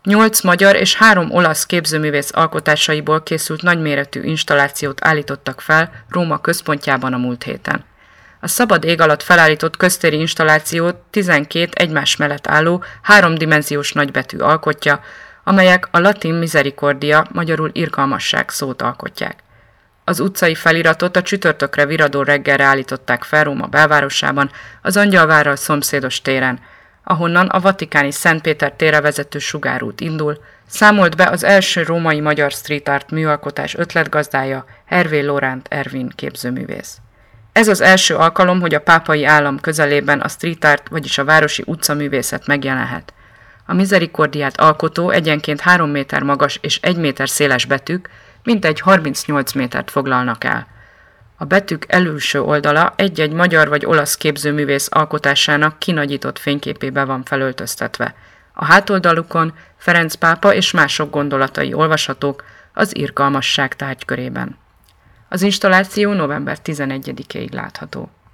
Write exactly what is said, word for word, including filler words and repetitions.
Nyolc magyar és három olasz képzőművész alkotásaiból készült nagyméretű installációt állítottak fel Róma központjában a múlt héten. A szabad ég alatt felállított köztéri installációt tizenkét egymás mellett álló háromdimenziós nagybetű alkotja, amelyek a latin misericordia, magyarul irgalmasság szót alkotják. Az utcai feliratot a csütörtökre viradó reggelre állították fel Róma belvárosában, az Angyalvárral szomszédos téren, ahonnan a vatikáni Szent Péter térre vezető sugárút indul, számolt be az első római magyar street art műalkotás ötletgazdája, Hervé Laurent Ervin képzőművész. Ez az első alkalom, hogy a pápai állam közelében a street art, vagyis a városi utcaművészet megjelenhet. A misericordiát alkotó egyenként három méter magas és egy méter széles betűk mintegy harmincnyolc métert foglalnak el. A betűk előső oldala egy-egy magyar vagy olasz képzőművész alkotásának kinagyított fényképébe van felöltöztetve. A hátoldalukon Ferenc pápa és mások gondolatai olvashatók az irgalmasság tárgykörében. Az installáció november tizenegyedikéig látható.